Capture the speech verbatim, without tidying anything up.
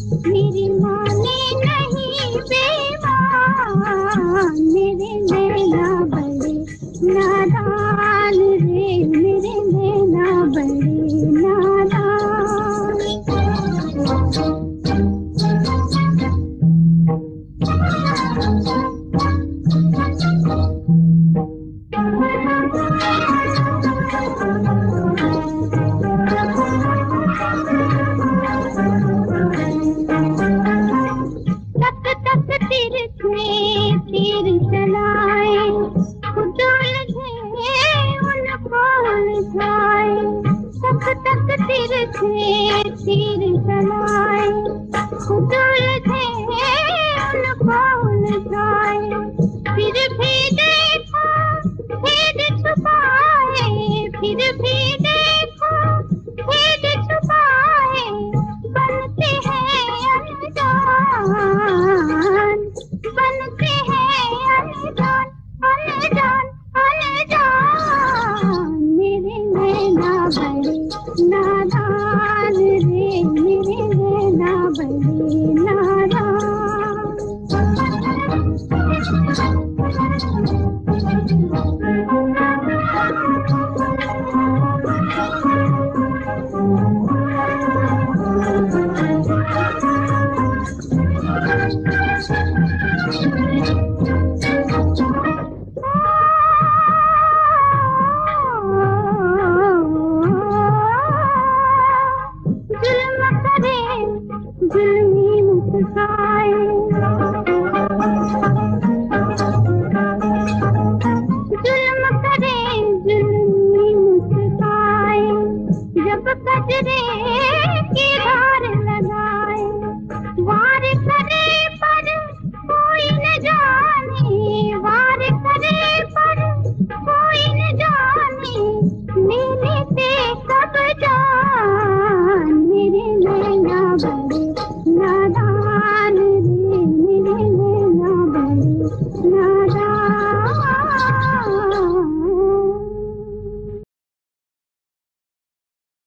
मेरी माने नहीं बेईमान, मेरे नैना बड़े नादान रे, मेरे नैना बड़े नादान। तक तक तिरछे तीर चलाए, खुद उलझे उनको उलझाए। तक तक तिरछे तीर चलाए, खुद उलझे उनको उलझाए। फिर भी देखो भेद छुपाए, फिर भी देखो भेद छुपाए। बनते हैं अनजान, बनते हैं अनजान, अनजान अनजान। मेरे नैना बड़े नादान रे, मेरे नैना बड़े नादान। जुल्म करे जुल्मी मुस्काए, जुल्म करे जुल्मी मुस्काए। जब कजरे की धार लगाए, वार करे पर कोई न जाने, वार करे पर कोई न जाने। लेने से सब जान, मेरे नैना बड़े